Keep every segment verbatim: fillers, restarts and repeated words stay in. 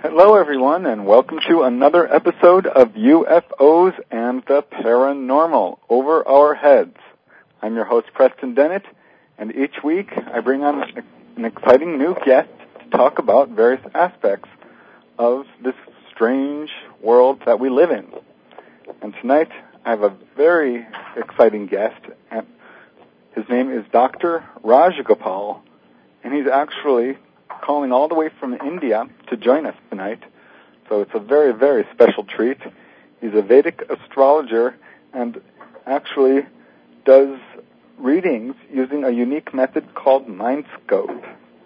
Hello, everyone, and welcome to another episode of U F Os and the Paranormal, Over Our Heads. I'm your host, Preston Dennett, and each week I bring on an exciting new guest to talk about various aspects of this strange world that we live in. And tonight I have a very exciting guest. His name is Doctor Rajagopal, and he's actually calling all the way from India to join us tonight. So it's a very, very special treat. He's a Vedic astrologer and actually does readings using a unique method called Mindscope.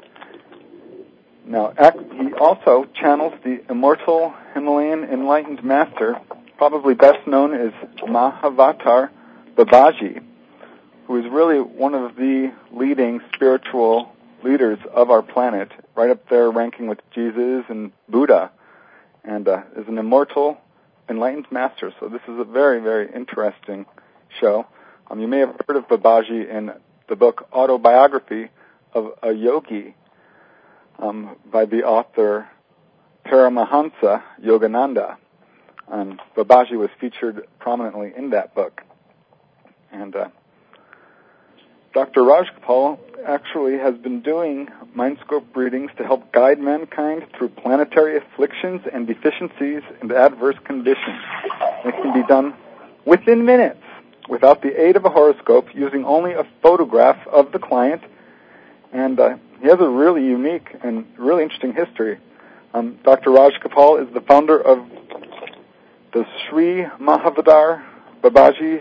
Now, he also channels the immortal Himalayan enlightened master, probably best known as Mahavatar Babaji, who is really one of the leading spiritual leaders of our planet, right up there ranking with Jesus and Buddha, and uh, is an immortal enlightened master. So this is a very, very interesting show. Um, you may have heard of Babaji in the book Autobiography of a Yogi um, by the author Paramahansa Yogananda. Um, Babaji was featured prominently in that book. And uh, Doctor Rajagopal actually has been doing Mindscope readings to help guide mankind through planetary afflictions and deficiencies and adverse conditions. It can be done within minutes without the aid of a horoscope, using only a photograph of the client. And uh, he has a really unique and really interesting history. Um, Doctor Rajagopal is the founder of the Sri Mahavatar Babaji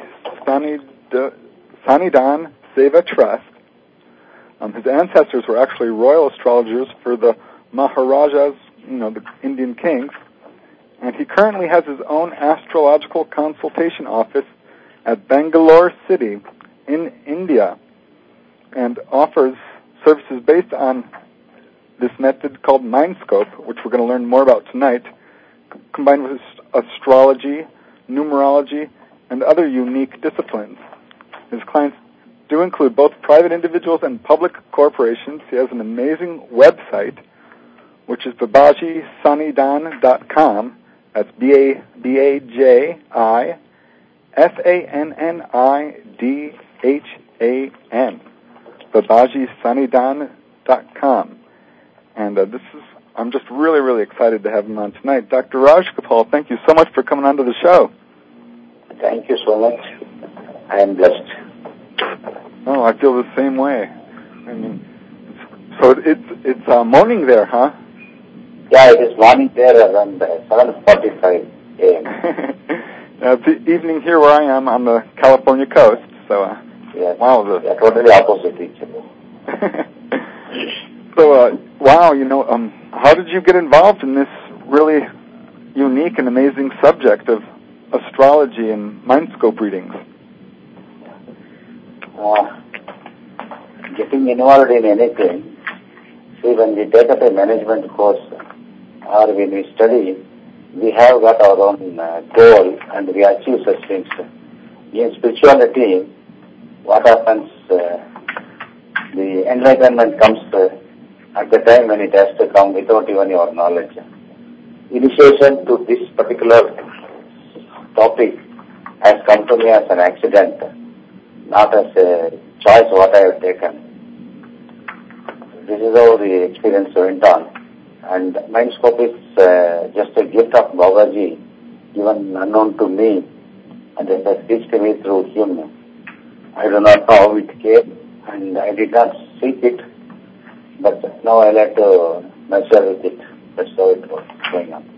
Sanidhan Seva Trust. Um, his ancestors were actually royal astrologers for the Maharajas, you know, the Indian kings. And he currently has his own astrological consultation office at Bangalore City in India, and offers services based on this method called Mindscope, which we're going to learn more about tonight, c- combined with astrology, numerology, and other unique disciplines. His clients do include both private individuals and public corporations. He has an amazing website, which is babaji sanidhan dot com. That's B A B A J I S A N N I D H A N. babaji sanidhan dot com. And uh, this is, I'm just really, really excited to have him on tonight. Doctor Rajagopal, thank you so much for coming onto the show. Thank you so much. I am blessed. Oh, I feel the same way. I mean, so it's it's uh, morning there, huh? Yeah, it is morning there around uh, seven forty-five a.m. Now, it's the evening here where I am on the California coast. So, uh, yes, wow, the we are totally opposite each other. So, uh, wow, you know, um, how did you get involved in this really unique and amazing subject of astrology and Mindscope readings? Uh, getting involved in anything, see, when we take up a management course or when we study, we have got our own uh, goal and we achieve such things. In spirituality, what happens, uh, the enlightenment comes uh, at the time when it has to come without even your knowledge. Initiation to this particular topic has come to me as an accident, not as a choice what I have taken. This is how the experience went on. And Mindscope is uh, just a gift of Babaji, even unknown to me, and it has reached me through him. I do not know how it came, and I did not seek it, but now I like to measure with it. That's how it was going on.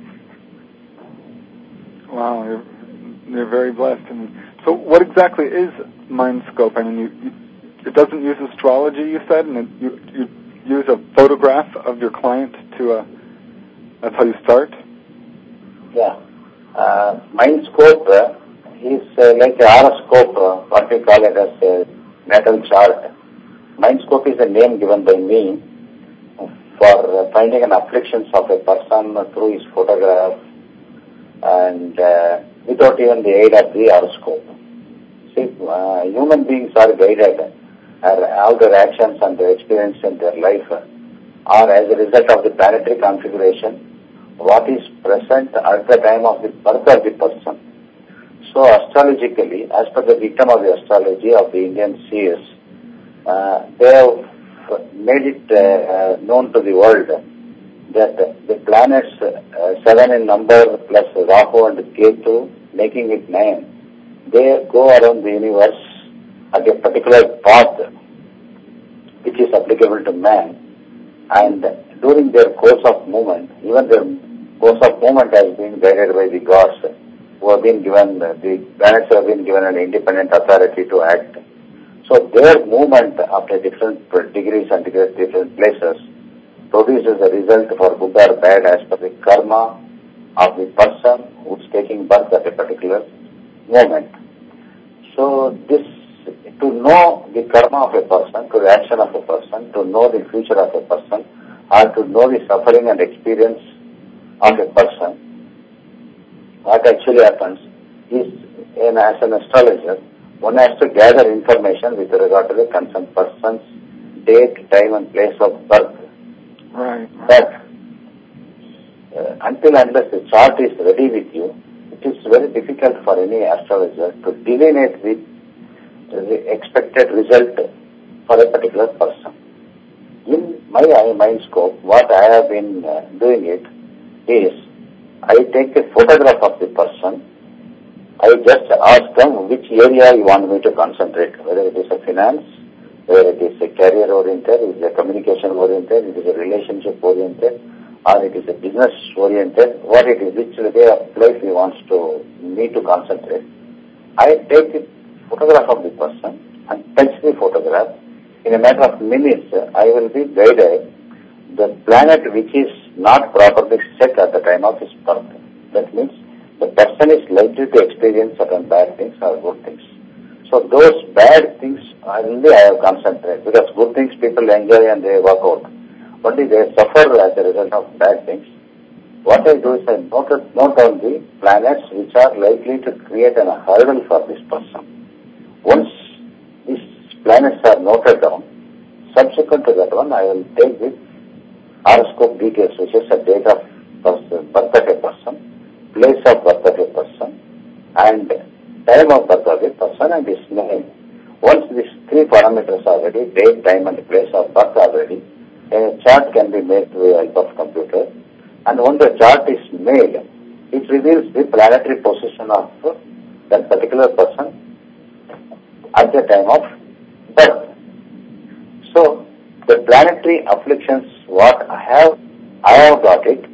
Wow, you're, you're very blessed. And so what exactly is Mindscope? I mean, you, you, it doesn't use astrology, you said, and it, you, you use a photograph of your client to, uh, that's how you start? Yeah. Uh, Mindscope uh, is uh, like a horoscope, uh, what we call it as a natal chart. Mindscope is a name given by me for uh, finding an afflictions of a person through his photograph and uh, without even the aid of the horoscope. See, uh, human beings are guided, uh, all their actions and their experience in their life are as a result of the planetary configuration what is present at the time of the birth of the person. So astrologically, as per the dictum of the astrology of the Indian seers, uh, they have made it uh, known to the world that the planets uh, seven in number plus Rahu and Ketu, making it nine, they go around the universe at a particular path which is applicable to man, and during their course of movement, even their course of movement has been guided by the gods who have been given, the planets have been given an independent authority to act. So their movement after different degrees and different places produces a result for good or bad as per the karma of the person who is taking birth at a particular moment. So this, to know the karma of a person, to the action of a person, to know the future of a person, or to know the suffering and experience of a person, what actually happens is, in, as an astrologer, one has to gather information with regard to the concerned person's date, time and place of birth. Right. But uh, until unless the chart is ready with you, it is very difficult for any astrologer to delineate the, the expected result for a particular person. In my mind scope, what I have been uh, doing it is, I take a photograph of the person. I just ask them which area you want me to concentrate, whether it is a finance, whether it is a career oriented, it is a communication oriented, it is a relationship oriented, or it is a business oriented, what it is, which way of life he wants to me to concentrate. I take the photograph of the person and touch the photograph. In a matter of minutes, I will be guided the planet which is not properly set at the time of his birth. That means the person is likely to experience certain bad things or good things. So those bad things only I have concentrated, because good things people enjoy and they work out. Only they suffer as a result of bad things. What I do is I note, note down the planets which are likely to create a hurdle for this person. Once these planets are noted down, subsequent to that one, I will take the horoscope details, which is the date of person, birth of a person, place of birth of a person, and time of birth of a person, and his name. Once these three parameters are ready, date, time, and place of birth are ready, a chart can be made with the help of computer. And when the chart is made, it reveals the planetary position of that particular person at the time of birth. So, the planetary afflictions, what I have, I have got it,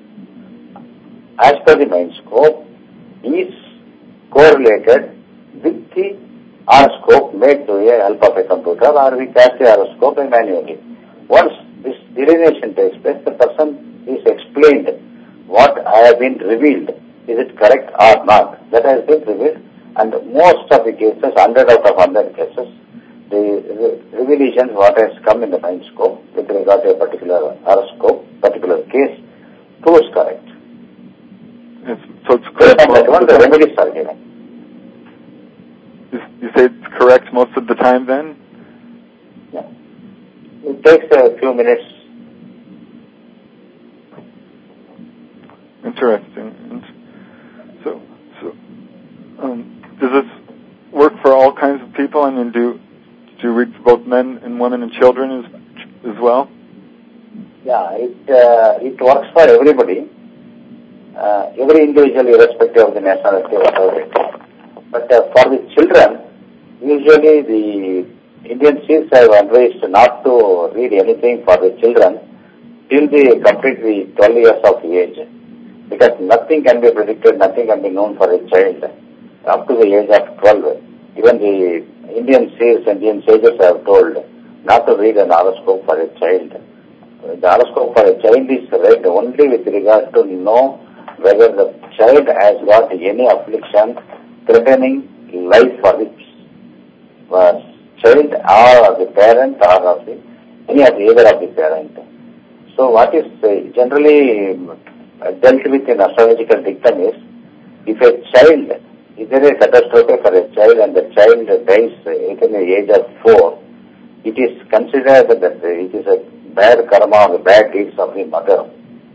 as per the mind scope, is correlated with the horoscope made to a help of a computer, or we cast the horoscope manually. Once this delineation takes place, the person is explained what I have been revealed. Is it correct or not? That has been revealed, and most of the cases, one hundred out of one hundred cases, the revelation what has come in the mind scope with regard to a particular horoscope, particular case, proves correct. It's, so it's correct. And that one, the remedies are given. You, you say it's correct most of the time then? Yeah. It takes a few minutes. Interesting. And so, so um, does this work for all kinds of people? I mean, do do you read for both men and women and children as as well? Yeah, it uh, it works for everybody, uh, every individual, irrespective of the nationality, whatever it is. But uh, for the children, usually the Indian seers have advised not to read anything for the children till they complete the twelve years of age, because nothing can be predicted, nothing can be known for a child up to the age of twelve. Even the Indian seers and Indian sages have told not to read an horoscope for a child. The horoscope for a child is read only with regard to know whether the child has got any affliction threatening life for the uh, child or the parent or of the, any of the either of the parent. So what is uh, generally uh, dealt with in astrological dictum is, if a child, is there a catastrophe for a child and the child dies at the age of four, it is considered that it is a bad karma or bad deeds of the mother.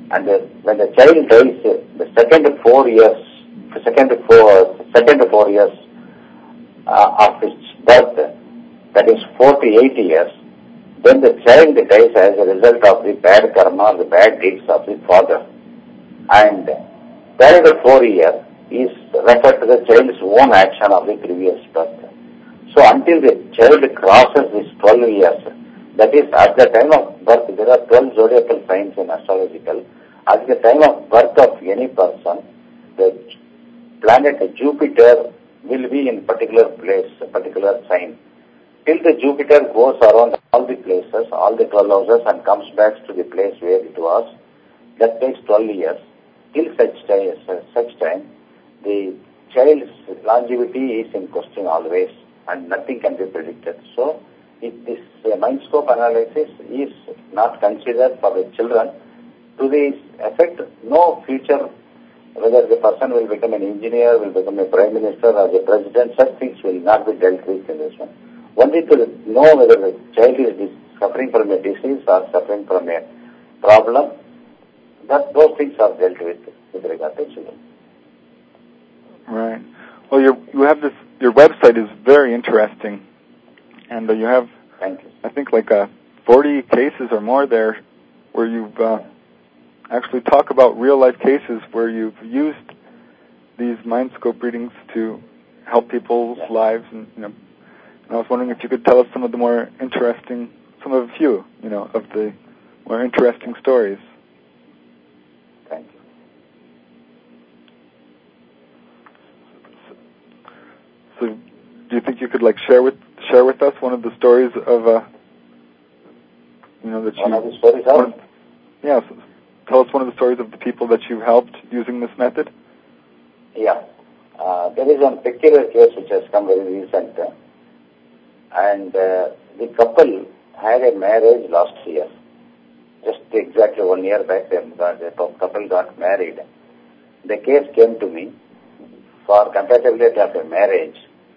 And uh, when the child dies, uh, the second four years, the second four, second four years uh, of his birth, that is forty-eight years, then the child dies as a result of the bad karma, the bad deeds of the father. And third four year is referred to the child's own action of the previous birth. So until the child crosses this twelve years, that is at the time of birth, there are twelve zodiacal signs in astrological. At the time of birth of any person, the planet Jupiter will be in particular place, a particular sign. Till the Jupiter goes around all the places, all the twelve houses and comes back to the place where it was, that takes twelve years. Till such time, such time, the child's longevity is in question always and nothing can be predicted. So, if this uh, mind scope analysis is not considered for the children, to the effect, no future, whether the person will become an engineer, will become a prime minister or a president, such things will not be dealt with in this one. Only to know whether the child is suffering from a disease or suffering from a problem, that those things are dealt with with regard to children. Right. Well, you you have this. Your website is very interesting, and uh, you have, Thank you. I think, like uh, forty cases or more there, where you've uh, actually talk about real life cases where you've used these mind scope readings to help people's yeah. lives, and you know. And I was wondering if you could tell us some of the more interesting, some of a few, you know, of the more interesting stories. Thank you. So, do you think you could like share with share with us one of the stories of, uh, you know, that One you? of the stories one, yeah. So tell us one of the stories of the people that you've helped using this method. Yeah. Uh, there is one peculiar case which has come very recent, uh, and uh, the couple had a marriage last year. Just exactly one year back, the, the couple got married. The case came to me for compatibility of a marriage.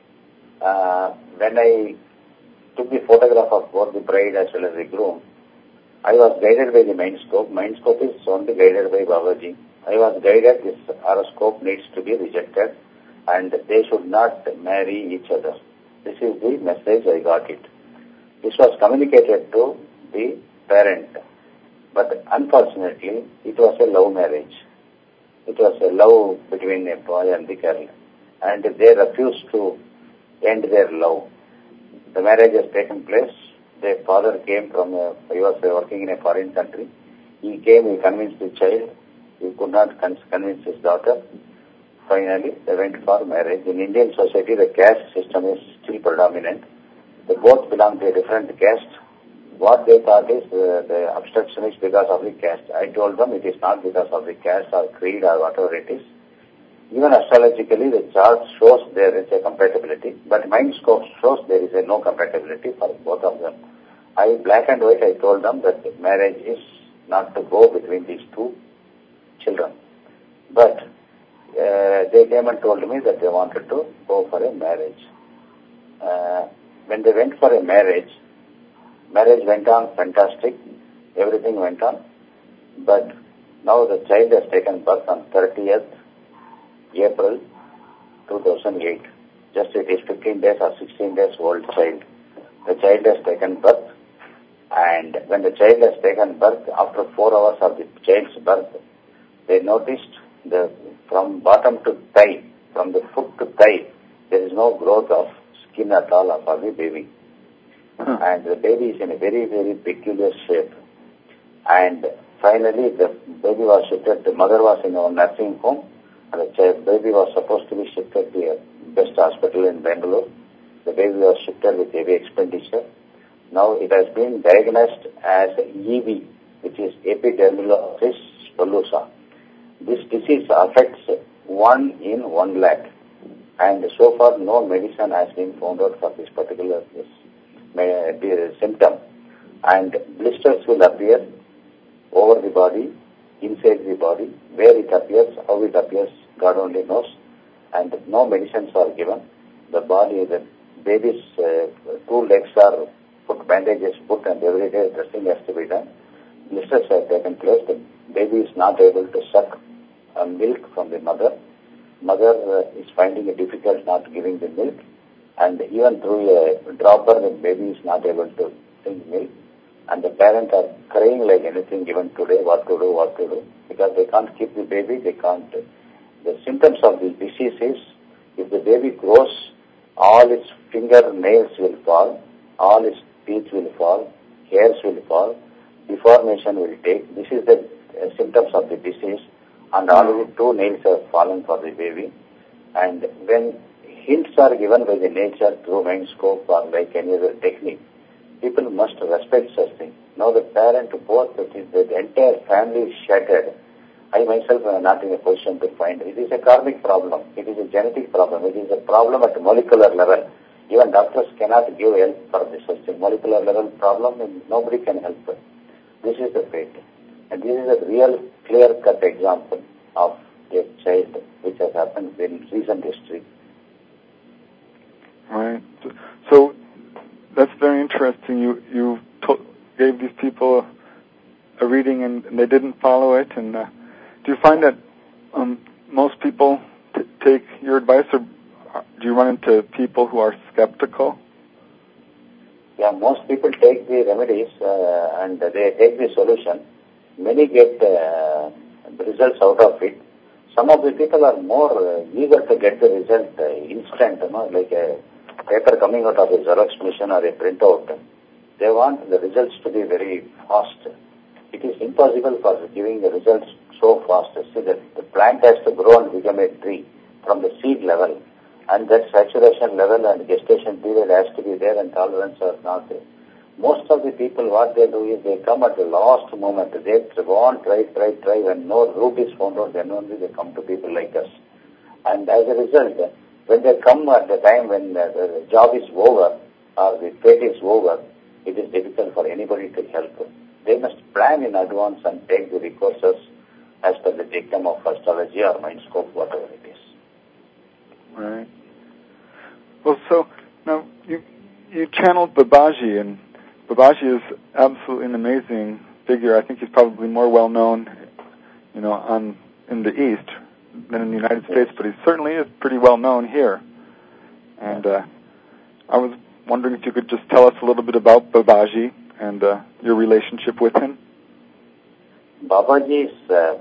Uh, when I took the photograph of both the bride as well as the groom, I was guided by the mind scope. Mind scope is only guided by Babaji. I was guided this horoscope needs to be rejected and they should not marry each other. This is the message I got it. This was communicated to the parent. But unfortunately, it was a love marriage. It was a love between a boy and the girl. And they refused to end their love. The marriage has taken place. Their father came from, a, he was working in a foreign country. He came, he convinced the child. He could not convince his daughter. Finally, they went for marriage. In Indian society, the caste system is still predominant. They both belong to a different caste. What they thought is uh, the obstruction is because of the caste. I told them it is not because of the caste or creed or whatever it is. Even astrologically, the chart shows there is a compatibility, but mind scope shows there is a no compatibility for both of them. I, black and white, I told them that marriage is not to go between these two children. But uh, they came and told me that they wanted to go for a marriage. Uh, when they went for a marriage, marriage went on fantastic, everything went on, but now the child has taken birth on thirtieth April two thousand eight. Just it is fifteen days or sixteen days old child. The child has taken birth, and when the child has taken birth, after four hours of the child's birth, they noticed the from bottom to thigh, from the foot to thigh, there is no growth of skin at all for the baby. Huh. And the baby is in a very, very peculiar shape. And finally, the baby was shifted, the mother was in a nursing home, and the child, baby was supposed to be shifted to the best hospital in Bangalore. The baby was shifted with heavy expenditure. Now it has been diagnosed as E B, which is epidermolysis bullosa. This disease affects one in one lakh. And so far, no medicine has been found out for this particular this, uh, symptom. And blisters will appear over the body, inside the body. Where it appears, how it appears, God only knows. And no medicines are given. The body, the baby's uh, two legs are put, bandages put, and every day dressing has to be done. Blisters have taken place. The baby is not able to suck uh, milk from the mother. Mother uh, is finding it difficult not giving the milk, and even through a dropper, the baby is not able to drink milk. And the parents are crying like anything given today, what to do, what to do, because they can't keep the baby, they can't. The symptoms of this disease is, if the baby grows, all its fingernails will fall, all its teeth will fall, hairs will fall, deformation will take. This is the uh, symptoms of the disease, and already two nails have fallen for the baby. And when hints are given by the nature through microscope or like any other technique, people must respect such things. Now the parent, both the, the entire family is shattered. I myself am not in a position to find. It is a karmic problem. It is a genetic problem. It is a problem at molecular level. Even doctors cannot give help for this such a molecular level problem, and nobody can help it. This is the fate. And this is a real clear-cut example of a child which has happened in recent history. Right. So that's very interesting. You you to- gave these people a reading and, and they didn't follow it. And uh, do you find that um, most people t- take your advice, or do you run into people who are skeptical? Yeah, most people take the remedies uh, and they take the solution. Many get uh, results out of it. Some of the people are more uh, eager to get the result uh, instant, you know, like a paper coming out of a Xerox machine or a printout. They want the results to be very fast. It is impossible for giving the results so fast. See, that the plant has to grow and become a tree from the seed level, and that saturation level and gestation period has to be there, and tolerance are not there. Most of the people, what they do is they come at the last moment. They want, try, try, try. When no root is found out, then only they come to people like us. And as a result, when they come at the time when uh, the job is over or the fate is over, it is difficult for anybody to help. They must plan in advance and take the recourses as per the dictum of astrology or mindscope, whatever it is. Right. Well, so now you you channeled Babaji, and Babaji is absolutely an amazing figure. I think he's probably more well known, you know, on in the East than in the United States, but he certainly is pretty well known here. And uh, I was wondering if you could just tell us a little bit about Babaji and uh, your relationship with him. Babaji is uh,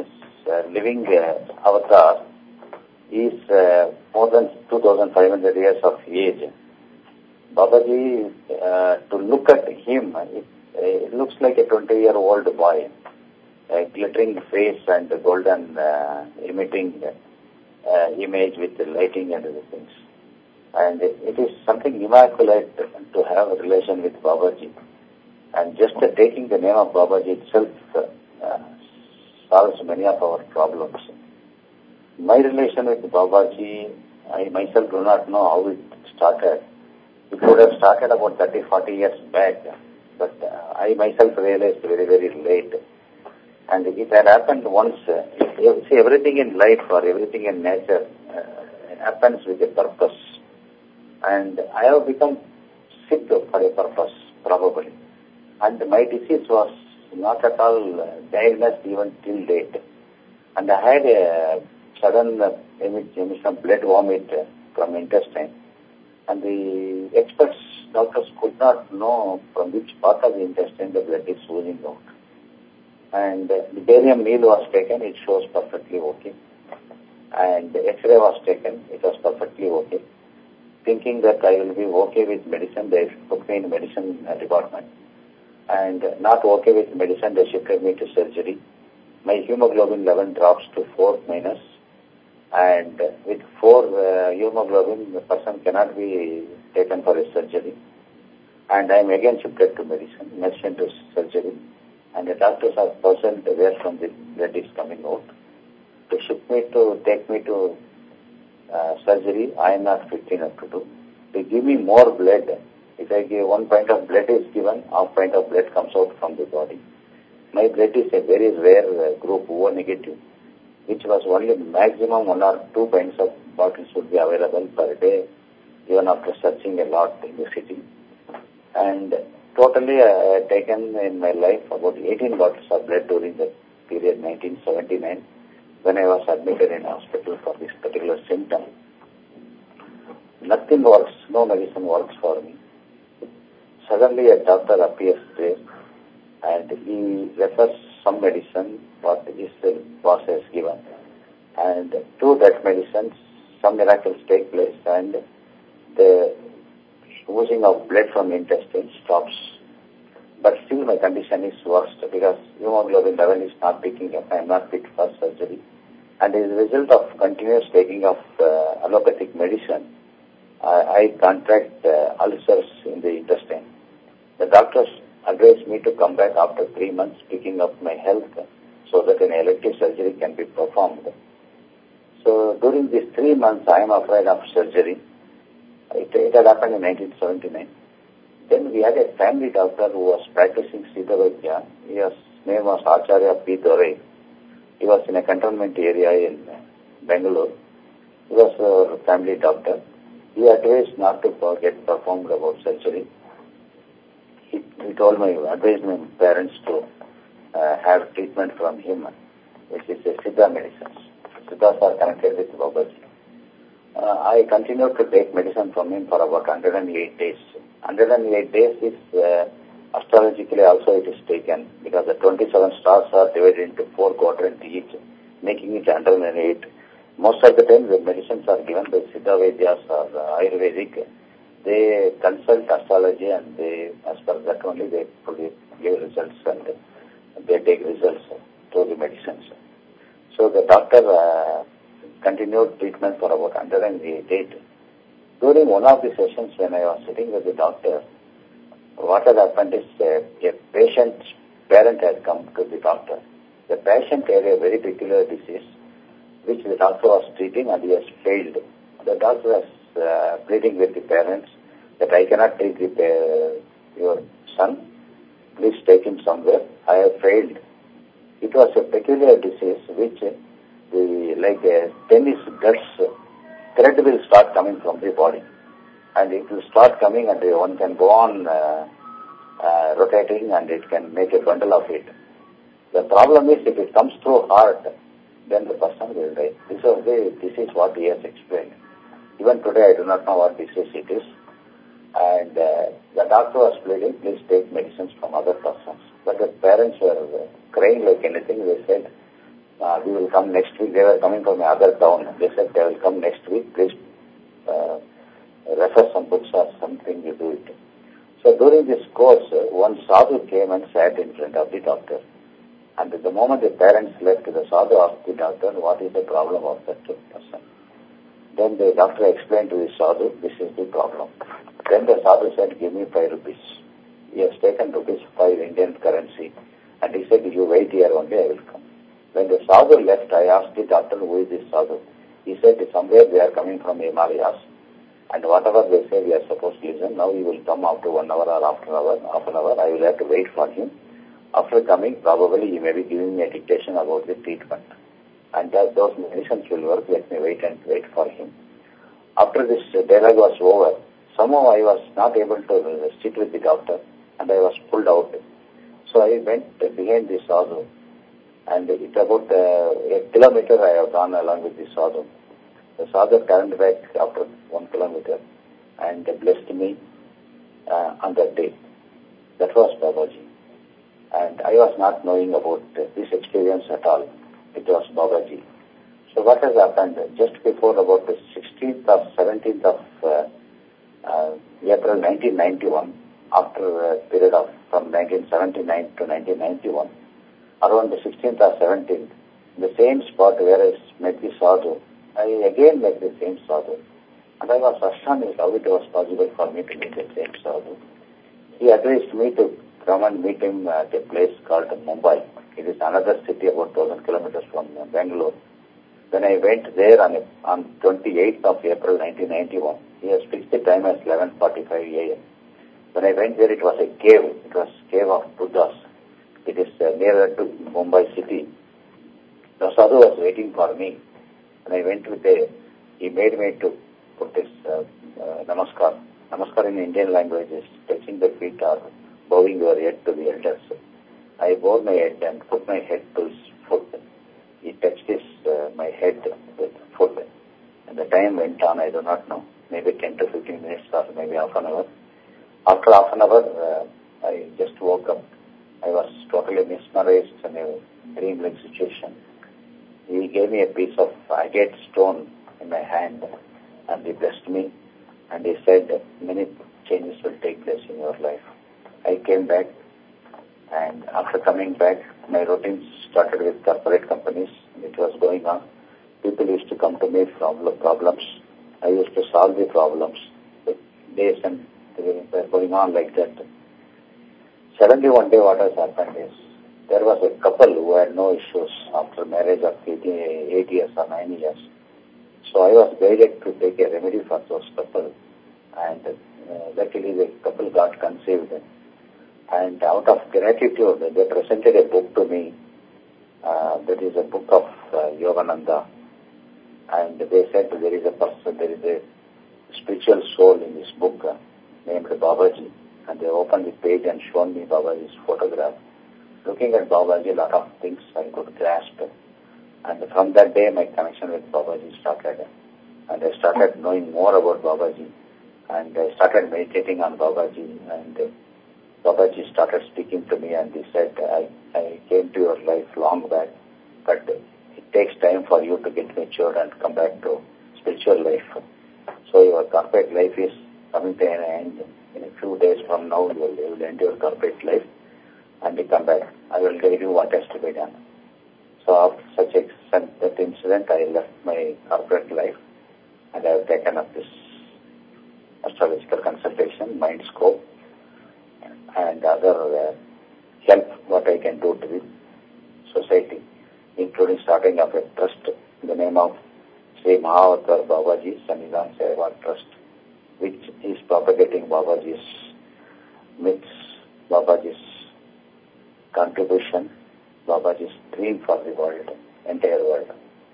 a living uh, avatar. He is uh, more than two thousand five hundred years of age. Babaji, uh, to look at him, it, it looks like a twenty-year-old boy, a glittering face and a golden uh, emitting uh, image with the lighting and other things. And it, it is something immaculate to have a relation with Babaji. And just uh, taking the name of Babaji itself uh, solves many of our problems. My relation with Babaji, I myself do not know how it started. It would have started about thirty, forty years back, but uh, I myself realized very, very late. And it had happened once. Uh, see, everything in life or everything in nature uh, happens with a purpose. And I have become sick for a purpose, probably. And my disease was not at all uh, diagnosed even till date. And I had a sudden uh, emission of blood vomit uh, from intestine. And the experts, doctors could not know from which part of the intestine the blood is oozing out. And uh, the barium meal was taken, it shows perfectly okay. And the X-ray was taken, it was perfectly okay. Thinking that I will be okay with medicine, they put me in medicine department. And uh, not okay with medicine, they shifted me to surgery. My hemoglobin level drops to four minus. And with four uh, hemoglobin, the person cannot be taken for a surgery. And I am again shifted to medicine, medicine to surgery. And the doctors are puzzled where from the blood is coming out. To shift me to, take me to uh, surgery, I am not fit enough to do. They give me more blood. If I give one pint of blood is given, half pint of blood comes out from the body. My blood is a very rare uh, group, O negative, which was only maximum one or two pints of bottles would be available per day, even after searching a lot in the city. And totally I had taken in my life about eighteen bottles of blood during the period nineteen seventy-nine, when I was admitted in hospital for this particular symptom. Nothing works, no medicine works for me. Suddenly a doctor appears there and he refers some medicine what his boss has given. And through that medicine, some miracles take place and the oozing of blood from the intestine stops. But still my condition is worse because hemoglobin level is not picking up. I am not fit for surgery. And as a result of continuous taking of uh, allopathic medicine, I, I contract uh, ulcers in the intestine. The doctors advised me to come back after three months, picking up my health so that an elective surgery can be performed. So during these three months, I am afraid of surgery. It, it had happened in nineteen seventy-nine. Then we had a family doctor who was practicing Siddha Vaidya. His name was Acharya P. Dore. He was in a cantonment area in Bangalore. He was a family doctor. He advised not to get performed about surgery. He, he told me, advised my parents to uh, have treatment from him, which is a Siddha medicines. Siddhas are connected with Babaji. Uh, I continued to take medicine from him for about one hundred eight days. one hundred eight days is, uh, astrologically also it is taken, because the twenty-seven stars are divided into four quadrants each, making it one hundred eight. Most of the time the medicines are given by Siddha Vaidyas or uh, Ayurvedic. They consult astrology and they, as per that only they give results and they take results through the medicines. So the doctor uh, continued treatment for about one hundred eight days. During one of the sessions when I was sitting with the doctor, what had happened is uh, a patient's parent had come to the doctor. The patient had a very peculiar disease which the doctor was treating and he has failed. The doctor was uh, pleading with the parents that I cannot treat the, uh, your son. Please take him somewhere. I have failed. It was a peculiar disease which the like a tennis guts thread will start coming from the body. And it will start coming and one can go on uh, uh, rotating and it can make a bundle of it. The problem is if it comes through heart, then the person will die. This is, the, this is what he has explained. Even today I do not know what disease it is. And uh, the doctor was pleading, please take medicines from other persons. But the parents were uh, crying like anything. They said, uh, we will come next week. They were coming from another town. They said, they will come next week. Please uh, refer some books or something, you do it. So during this course, uh, one sadhu came and sat in front of the doctor. And at the moment the parents left, the sadhu asked the doctor, what is the problem of that person? Then the doctor explained to the sadhu, this is the problem. Then the sadhu said, give me five rupees. He has taken rupees five Indian currency. And he said, you wait here only, I will come. When the sadhu left, I asked the doctor, who is this sadhu? He said, somewhere they are coming from Himalayas. And whatever they say, we are supposed to listen. Now he will come after one hour or after an hour, half an hour. I will have to wait for him. After coming, probably he may be giving me a dictation about the treatment. And as those medicines will work, let me wait and wait for him. After this dialogue was over, somehow I was not able to sit with the doctor and I was pulled out. So I went behind the sadhu and it about uh, a kilometer I have gone along with the sadhu. The sadhu turned back after one kilometer and blessed me uh, on that day. That was Babaji. And I was not knowing about this experience at all. It was Babaji. So what has happened? Just before about the sixteenth or seventeenth of uh, uh, April nineteen ninety-one, after a period of from nineteen seventy-nine to nineteen ninety-one, around the sixteenth or seventeenth, the same spot where I met the sadhu, I again met the same sadhu. And I was astonished how it was possible for me to meet the same sadhu. He advised me to come and meet him at a place called Mumbai. It is another city about one thousand kilometers from Bangalore. When I went there on, on twenty-eighth of April nineteen ninety-one, he has fixed the time as eleven forty-five a m When I went there, it was a cave. It was cave of Buddhas. It is uh, nearer to Mumbai city. The sadhu was waiting for me. When I went with a, he made me to put this uh, uh, namaskar. Namaskar in Indian language is touching the feet or bowing your head to the elders. I bowed my head and put my head to his time went on, I do not know. Maybe ten to fifteen minutes or maybe half an hour. After half an hour, uh, I just woke up. I was totally mesmerized in a dream-like situation. He gave me a piece of agate stone in my hand and he blessed me and he said many changes will take place in your life. I came back and after coming back, my routines started with corporate companies. It was going on. People used to come to me with problems. I used to solve the problems. The days and they were going on like that. Suddenly one day what has happened is, there was a couple who had no issues after marriage of eight, eight years or nine years. So I was guided to take a remedy for those couple. And uh, luckily the couple got conceived. And out of gratitude, they presented a book to me. Uh, that is a book of uh, Yogananda. And they said there is a person, there is a spiritual soul in this book uh, named Babaji. And they opened the page and shown me Babaji's photograph. Looking at Babaji, a lot of things I could grasp. And from that day, my connection with Babaji started. And I started knowing more about Babaji. And I started meditating on Babaji. And uh, Babaji started speaking to me and he said, I, I came to your life long back, but it takes time for you to get matured and come back to spiritual life. So your corporate life is coming to an end. In a few days from now, you will, you will end your corporate life. And you come back. I will tell you what has to be done. So after such a, that incident, I left my corporate life and I have taken up this astrological consultation, mind scope, and other uh, help what I can do to the society, including starting up a trust in the name of Sri Mahavatar Babaji Sannidhan Seva Trust, which is propagating Babaji's myths, Babaji's contribution, Babaji's dream for the world, entire world.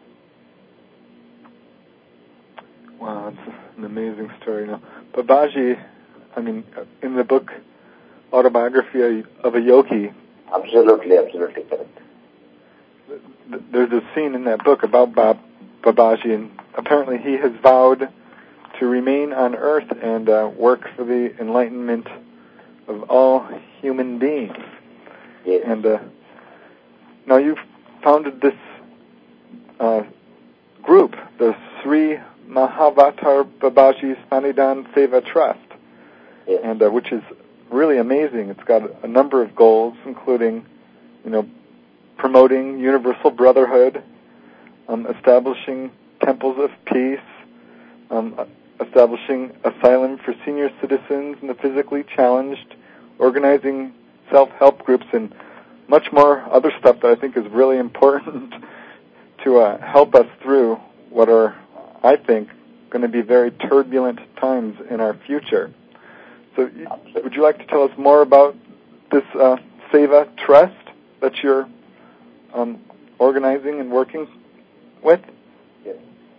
Wow, it's an amazing story. Now, Babaji, I mean, in the book Autobiography of a Yogi. Absolutely, absolutely correct. There's a scene in that book about Bab, Babaji, and apparently he has vowed to remain on earth and uh, work for the enlightenment of all human beings. Yes. And uh, now you've founded this uh, group, the Sri Mahavatar Babaji Sannidhan Seva Trust, yes. and uh, which is really amazing. It's got a number of goals, including, you know, promoting universal brotherhood, um, establishing temples of peace, um, establishing asylum for senior citizens and the physically challenged, organizing self-help groups, and much more other stuff that I think is really important to uh, help us through what are, I think, going to be very turbulent times in our future. So would you like to tell us more about this uh, Seva Trust that you're um, organizing and working with? Yes.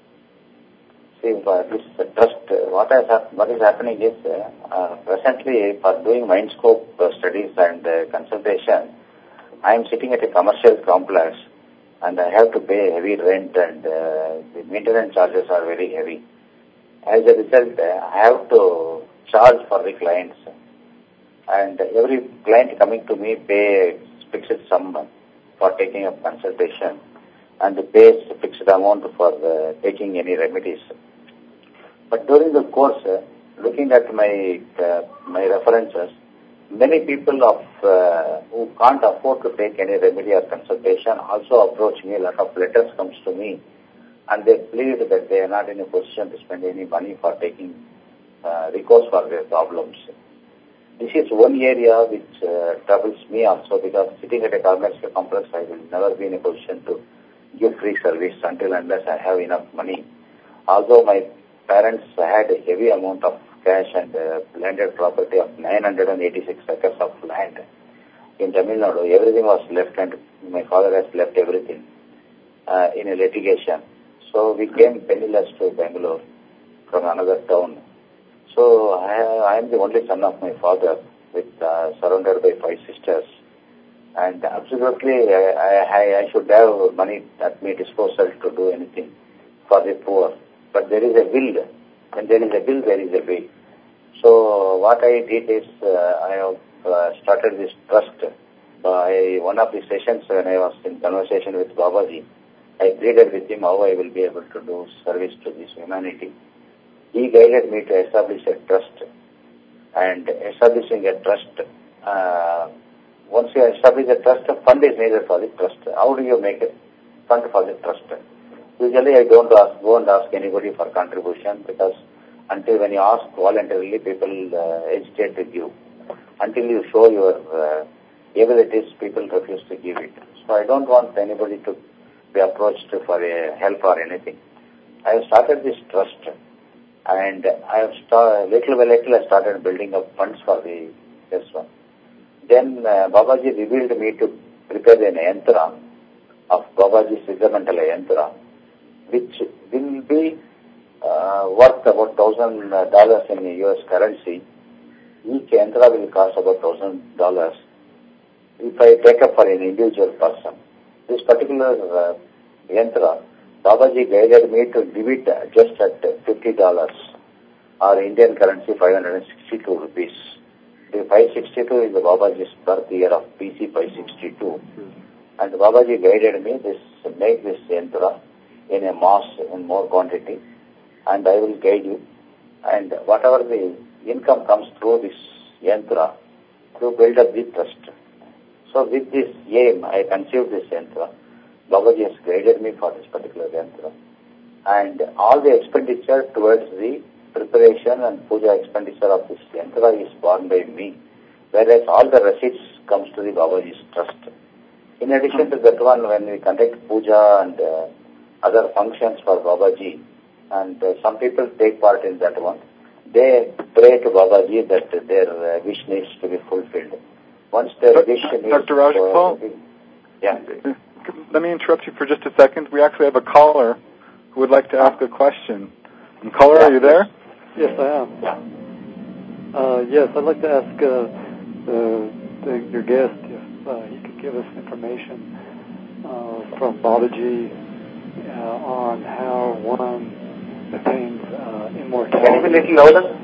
See, uh, this uh, trust, uh, what, has hap- what is happening is, uh, uh, presently for doing Mindscope uh, studies and uh, consultation, I am sitting at a commercial complex and I have to pay heavy rent and uh, the maintenance charges are very heavy. As a result, uh, I have to charge for the clients. And every client coming to me pay fixed sum for taking up consultation and pays fixed amount for uh, taking any remedies. But during the course, uh, looking at my uh, my references, many people of uh, who can't afford to take any remedy or consultation also approach me. A lot of letters comes to me and they plead that they are not in a position to spend any money for taking uh, recourse for their problems. This is one area which uh, troubles me also, because sitting at a commercial complex, I will never be in a position to give free service until unless I have enough money. Although my parents had a heavy amount of cash and uh, landed property of nine hundred eighty-six acres of land in Tamil Nadu, everything was left and my father has left everything uh, in a litigation. So we came penniless to Bangalore from another town. So I, I am the only son of my father, with uh, surrounded by five sisters. And absolutely, I, I, I should have money at my disposal to do anything for the poor. but there is a will. When there is a will, there is a way. So what I did is uh, I have uh, started this trust by one of the sessions when I was in conversation with Babaji. I pleaded with him how I will be able to do service to this humanity. He guided me to establish a trust. And establishing a trust, uh, once you establish a trust, a fund is needed for the trust. How do you make a fund for the trust? Usually I don't ask, go and ask anybody for contribution, because until when you ask voluntarily, people uh, hesitate to give. Until you show your uh, abilities, people refuse to give it. So I don't want anybody to be approached for a help or anything. I have started this trust, and I have started, little by little I started building up funds for the this one. Then uh, Babaji revealed me to prepare an yantra of Babaji's Siddhamantala yantra, which will be uh, worth about thousand dollars in U S currency. Each yantra will cost about thousand dollars if I take up for an individual person. This particular uh, yantra, Babaji guided me to give it just at fifty dollars, or Indian currency five hundred sixty-two rupees. The five sixty-two is the Babaji's birth year of B C five sixty-two. And Babaji guided me this make this yantra in a mass in more quantity, and I will guide you. And whatever the income comes through this yantra, to build up the trust. So with this aim, I conceived this yantra. Babaji has guided me for this particular yantra. And all the expenditure towards the preparation and puja expenditure of this yantra is borne by me, whereas all the receipts comes to the Babaji's trust. In addition to that one, when we conduct puja and uh, other functions for Babaji, and uh, some people take part in that one, they pray to Babaji that their uh, wish needs to be fulfilled. Once their Doctor wish needs Doctor Rajagopal? to be... Yeah. Let me interrupt you for just a second. We actually have a caller who would like to ask a question. And caller, yeah. Are you there? Yes, I am. Yeah. Uh, yes, I'd like to ask uh, the, the, your guest if uh, he could give us information uh, from Babaji uh, on how one attains uh, immortality. Can you be a little louder?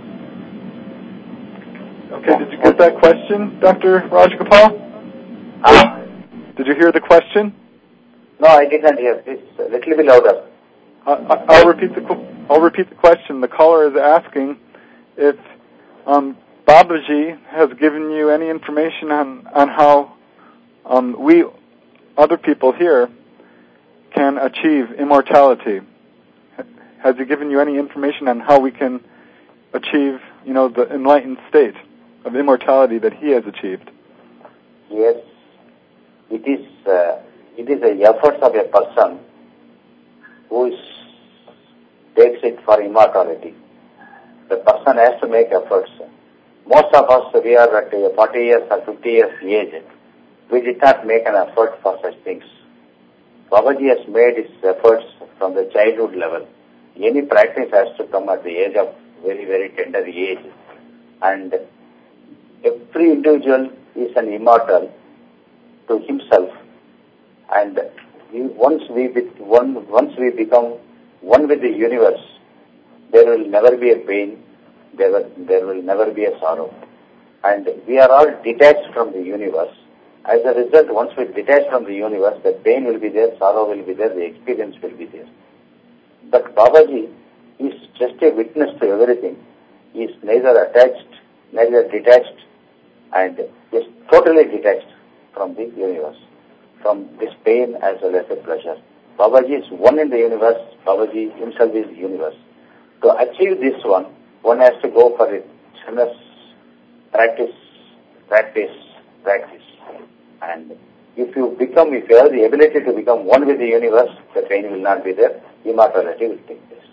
Okay, did you get that question, Doctor Rajagopal? Ah. Did you hear the question? No, I didn't hear. Please, a little bit louder. Uh, I'll repeat the I'll repeat the question. The caller is asking if um, Babaji has given you any information on on how um, we other people here can achieve immortality. Has he given you any information on how we can achieve, you know, the enlightened state of immortality that he has achieved? Yes. It is uh, it is the efforts of a person who is, takes it for immortality. The person has to make efforts. Most of us, we are at forty years or fifty years age. We did not make an effort for such things. Babaji has made his efforts from the childhood level. Any practice has to come at the age of very, very tender age. And every individual is an immortal to himself, and we, once we be, one, once we become one with the universe, there will never be a pain, there will, there will never be a sorrow, and we are all detached from the universe. As a result, once we detach from the universe, the pain will be there, sorrow will be there, the experience will be there. But Babaji is just a witness to everything. He is neither attached, neither detached, and is totally detached from the universe, from this pain as well as the pleasure. Babaji is one in the universe. Babaji himself is the universe. To achieve this one, one has to go for it. Practice, practice, practice. And if you become, if you have the ability to become one with the universe, the pain will not be there. Immortality will take place.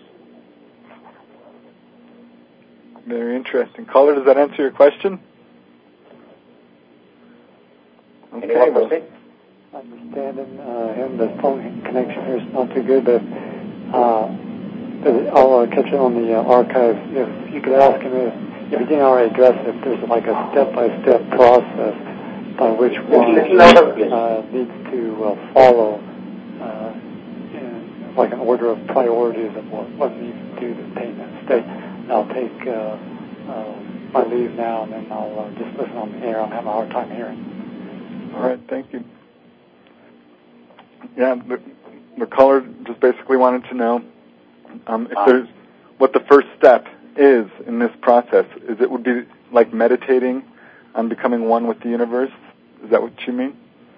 Very interesting. Caller, does that answer your question? Okay, Any more question? Understanding uh, him, the phone connection here is not too good, but uh, I'll uh, catch it on the uh, archive. If you could ask him if, if he didn't already address it, if there's like a step-by-step process by which one uh, needs to uh, follow uh, in like an order of priorities of what, what needs to do to attain that state. And I'll take uh, uh, my leave now, and then I'll uh, just listen on the air. I'm having a hard time hearing. All right, thank you. Yeah, the, the caller just basically wanted to know um, if there's what the first step is in this process. Is it would be like meditating on becoming one with the universe? Is that what you mean?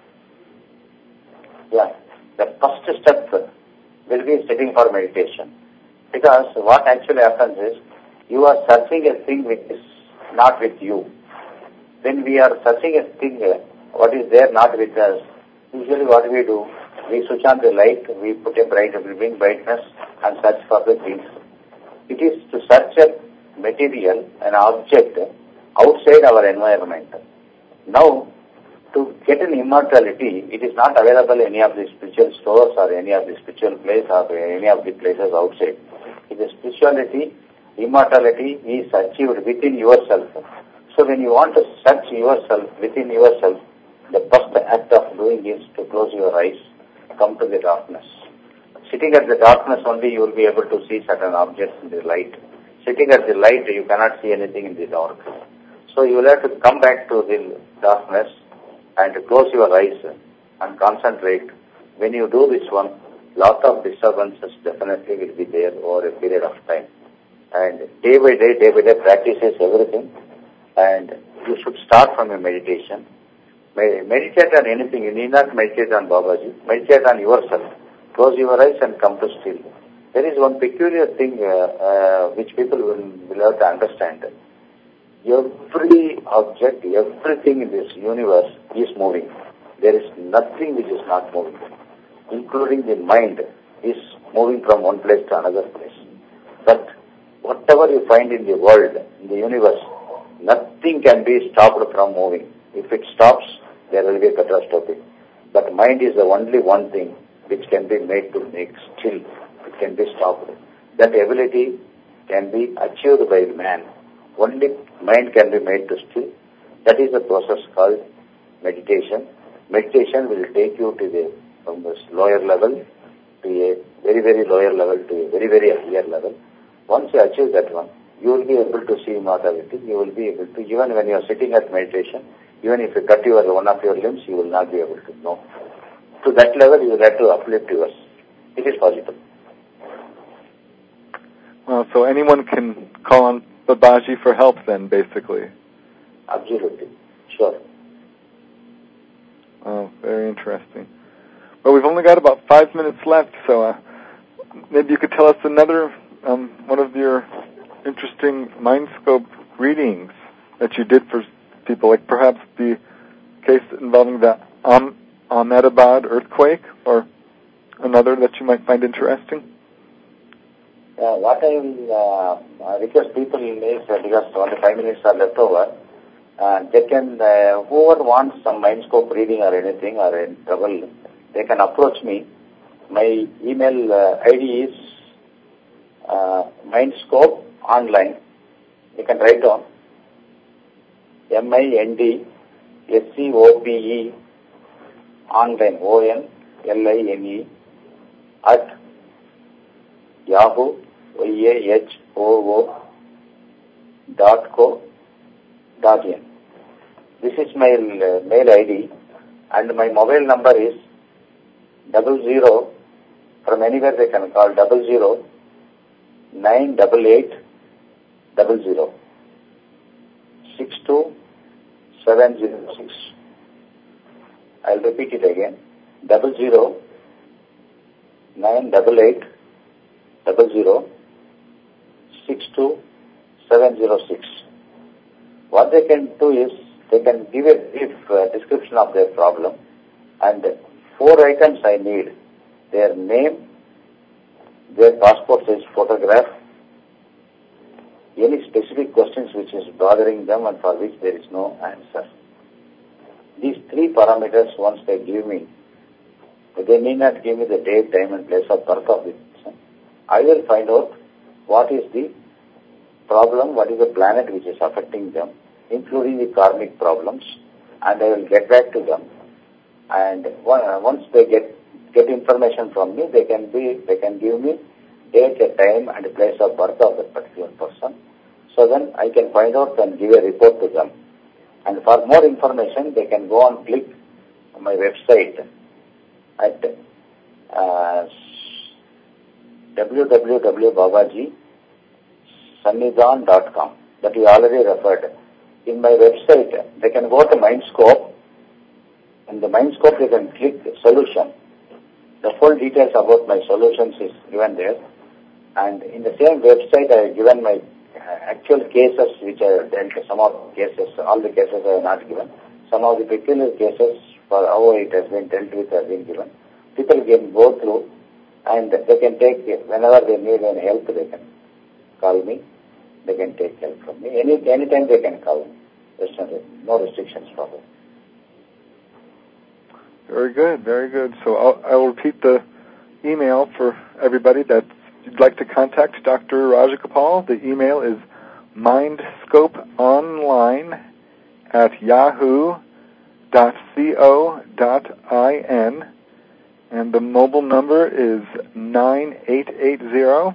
Yeah. The first step will be sitting for meditation. Because what actually happens is, you are searching a thing which is not with you. When we are searching a thing, what is there not with us, usually what we do, we switch on the light, we put a bright, we bring brightness and search for the things. It is to search a material, an object, outside our environment. Now, to get an immortality, it is not available in any of the spiritual stores or any of the spiritual places or any of the places outside. It is spirituality, immortality is achieved within yourself. So when you want to search yourself within yourself, the first act of doing is to close your eyes, come to the darkness. Sitting at the darkness only, you will be able to see certain objects in the light. Sitting at the light, you cannot see anything in the dark. So you will have to come back to the darkness and close your eyes and concentrate. When you do this one, lot of disturbances definitely will be there over a period of time. And day by day, day by day, practice is everything. And you should start from a meditation. Meditate on anything. You need not meditate on Babaji. Meditate on yourself. Close your eyes and come to still. There is one peculiar thing uh, uh, which people will, will have to understand. Every object, everything in this universe is moving. There is nothing which is not moving. Including the mind is moving from one place to another place. But whatever you find in the world, in the universe, nothing can be stopped from moving. If it stops, there will be a catastrophe. But mind is the only one thing which can be made to make still. It can be stopped. That ability can be achieved by man. Only mind can be made to still. That is the process called meditation. Meditation will take you to the, from this lower level to a very, very lower level to a very, very higher level. Once you achieve that one, you will be able to see immortality. You will be able to, even when you are sitting at meditation, even if you cut your one of your limbs, you will not be able to know. To that level, you will have to uplift yours. It is possible. Well, so anyone can call on Babaji for help then, basically. Absolutely. Sure. Oh, very interesting. Well, we've only got about five minutes left, so uh, maybe you could tell us another, um, one of your interesting Mindscope readings that you did for people, like perhaps the case involving the Am- Ahmedabad earthquake, or another that you might find interesting? Uh, what I will uh, request people is, uh, because only five minutes are left over, uh, they can, uh, whoever wants some Mindscope reading or anything or in trouble, they can approach me. My email uh, I D is uh, Mindscope online. You can write down M I N D S C O P E online, O N L I N E, at Yahoo, Y A H O O, dot co, dot in. This is my uh, mail I D, and my mobile number is double zero, from anywhere they can call, double zero, nine double eight, double zero, six two, seven zero six. I'll repeat it again, double zero, nine double eight, double zero, six two, seven zero six. What they can do is, they can give a brief uh, description of their problem, and four items I need: their name, their passport size photograph, any specific questions which is bothering them and for which there is no answer. These three parameters, once they give me, they need not give me the date, time and place of birth of the person. I will find out what is the problem, what is the planet which is affecting them, including the karmic problems, and I will get back to them. And once they get, get in front information from me, they can be, they can give me date, time, and place of birth of that particular person. So then I can find out and give a report to them. And for more information, they can go and click on my website at uh, w w w dot babaji sannidhan dot com that we already referred. In my website, they can go to Mindscope. In the Mindscope, they can click solution. The full details about my solutions is given there. And in the same website, I have given my actual cases which I have dealt. Some of the cases, all the cases I have not given. Some of the peculiar cases for how it has been dealt with have been given. People can go through and they can take, whenever they need any help, they can call me. They can take help from me. Any anytime they can call me. There's no restrictions for them. Very good, very good. So I'll, I will repeat the email for everybody that you'd like to contact Doctor Rajagopal. The email is mindscopeonline at yahoo dot co dot in, and the mobile number is nine eight eight zero,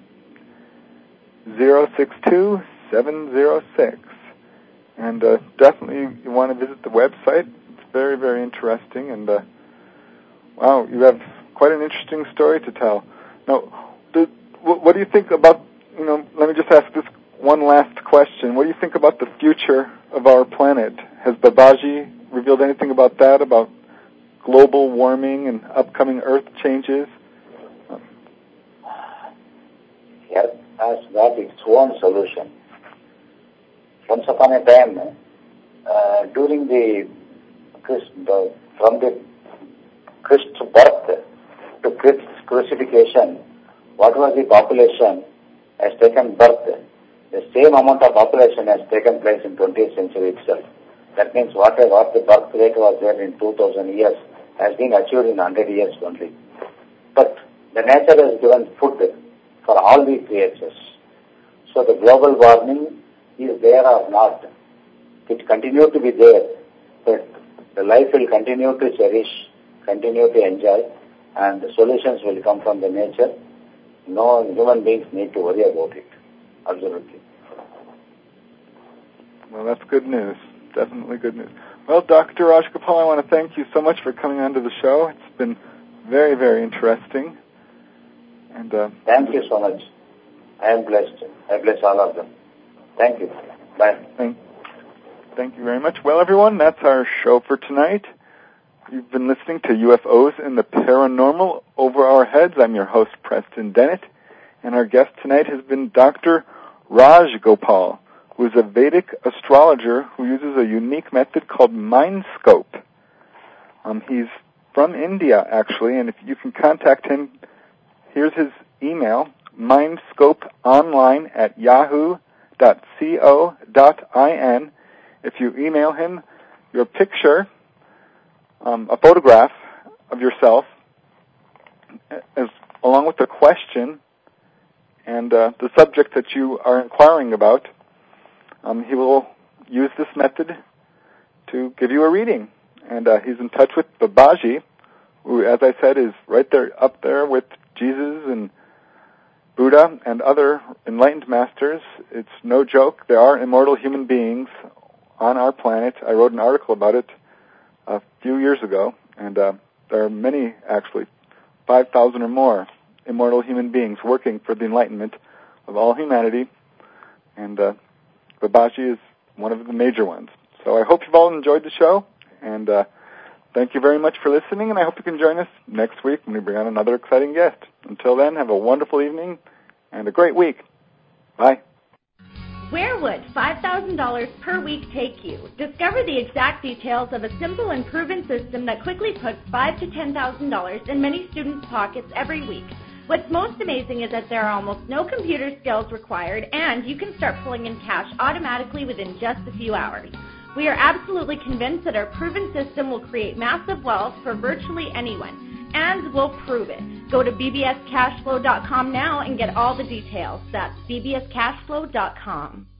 zero six two, seven zero six. And uh, definitely you want to visit the website. It's very, very interesting. And, uh, wow, you have quite an interesting story to tell. Now, do, what do you think about, you know, let me just ask this one last question. What do you think about the future of our planet? Has Babaji revealed anything about that, about global warming and upcoming Earth changes? Yes, has got its own solution. Once upon a time, uh, during the, Christ, the from the Christ's birth to Christ's crucifixion, what was the population has taken birth, the same amount of population has taken place in twentieth century itself. That means whatever what the birth rate was there in two thousand years has been achieved in one hundred years only. But the nature has given food for all these creatures. So the global warming is there or not, it continues to be there, but the life will continue to cherish, continue to enjoy, and the solutions will come from the nature. No human beings need to worry about it. Absolutely. Well, that's good news. Definitely good news. Well, Doctor Rajagopal, I want to thank you so much for coming on to the show. It's been very, very interesting. And uh, thank you so much. I am blessed. I bless all of them. Thank you. Bye. Thank, thank you very much. Well, everyone, that's our show for tonight. You've been listening to U F Os and the Paranormal Over Our Heads. I'm your host, Preston Dennett, and our guest tonight has been Doctor Rajagopal, who is a Vedic astrologer who uses a unique method called Mindscope. Um, he's from India, actually, and if you can contact him, here's his email, mindscopeonline at yahoo dot co dot in. If you email him your picture, um, a photograph of yourself, as along with the question and uh, the subject that you are inquiring about, um, he will use this method to give you a reading. And uh, he's in touch with Babaji, who, as I said, is right there, up there with Jesus and Buddha and other enlightened masters. It's no joke. There are immortal human beings on our planet. I wrote an article about it a few years ago, and uh, there are many, actually, five thousand or more immortal human beings working for the enlightenment of all humanity, and uh, Babaji is one of the major ones. So I hope you've all enjoyed the show, and uh, thank you very much for listening, and I hope you can join us next week when we bring on another exciting guest. Until then, have a wonderful evening and a great week. Bye. Where would five thousand dollars per week take you? Discover the exact details of a simple and proven system that quickly puts five thousand to ten thousand dollars in many students' pockets every week. What's most amazing is that there are almost no computer skills required, and you can start pulling in cash automatically within just a few hours. We are absolutely convinced that our proven system will create massive wealth for virtually anyone, and we'll prove it. Go to b b s cash flow dot com now and get all the details. That's b b s cash flow dot com.